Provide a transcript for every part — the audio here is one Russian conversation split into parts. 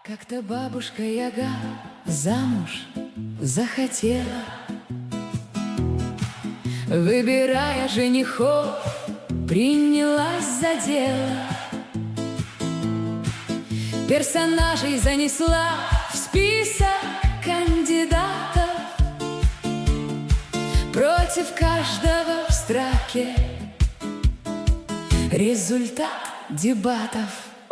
Как-то бабушка Яга замуж захотела, выбирая женихов, принялась за дело. Персонажей занесла в список кандидатов, против каждого в строке результат дебатов.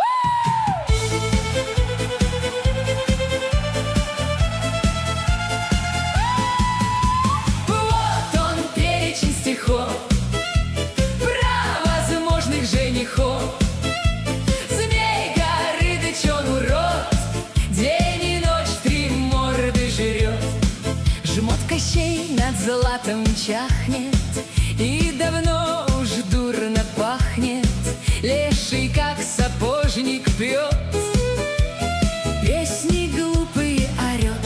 Вот он, перечень стихов про возможных женихов. Змей Горыныч, он урод, день и ночь три морды жрет. Жмот Кощей над златом чахнет, и давно уж дурно пахнет. Леший, как сапожник, пьет, песни глупые орет.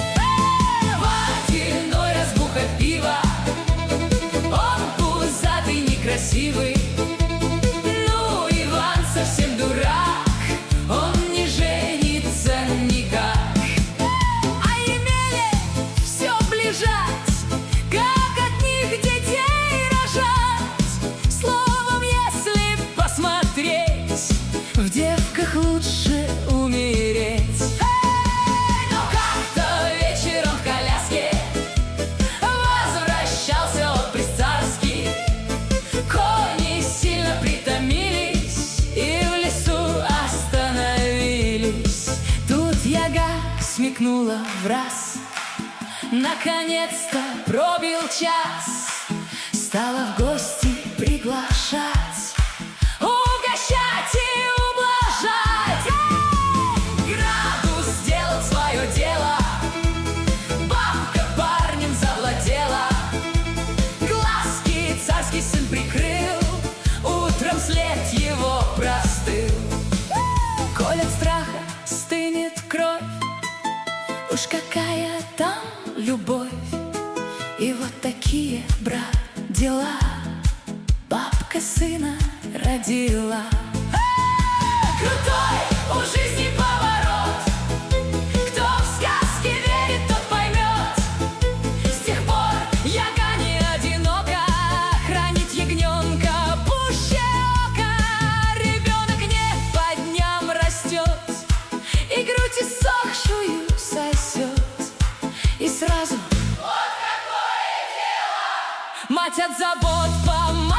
Водяной разбуха пива, он пузатый, некрасивый. Ну, Иван совсем дурак, он не женится никак. А Емеле все ближать, как от них детей рожать. Словом, если посмотреть, в девках лучше умереть. Но как-то вечером в коляске возвращался отпрыск царский. Кони сильно притомились и в лесу остановились. Тут Яга смекнула враз, наконец-то пробил час. Стала в гости приглашать, угощать и ублажать. Градус сделал свое дело, бабка парнем завладела. Глазки царский сын прикрыл, утром след его простыл. Коль от страха стынет кровь, уж какая там любовь. И вот такие, брат, дела бабка сына родила. Крутой у жизни поворот, кто в сказки верит, тот поймет. С тех пор Яга не одинока, хранит ягненка пуще ока. Ребенок не по дням растет, и грудь иссохшую сосет. И сразу вот какое дело! Мать от забот помолодела.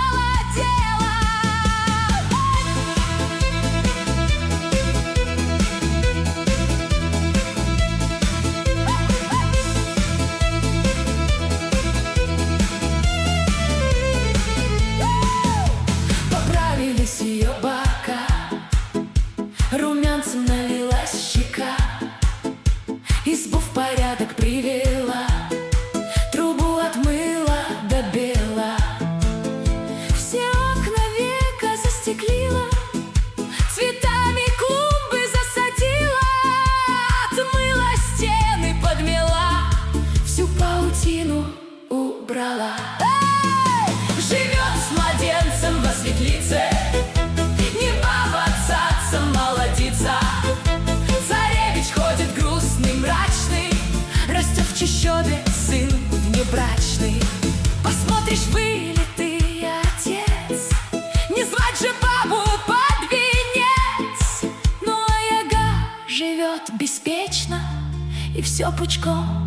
Поправились ее бока, румянцем налилась щека. Избу в порядок привела, трубу отмыла до бела. Все окна века застеклила, цветами клумбы засадила. Отмыла стены, подмела, всю паутину убрала. Живет с младенцем во светлице, не баба цаца молодица. Царевич ходит грустный, мрачный, растет в чащобе сын внебрачный. Посмотришь, вылитый отец, не звать же бабу под венец. Ну а Яга живет беспечно, и все пучком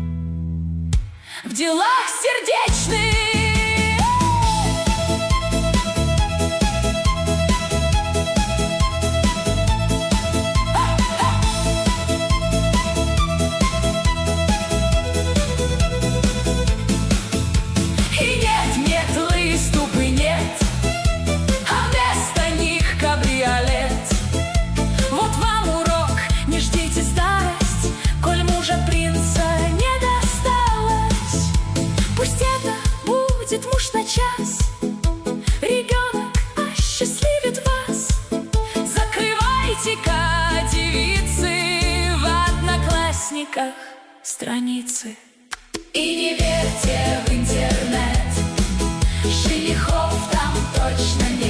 в делах сердечных. Муж на час, ребенок осчастливит вас. Закрывайте-ка, девицы, в Одноклассниках страницы. И не верьте в интернет, женихов там точно нет.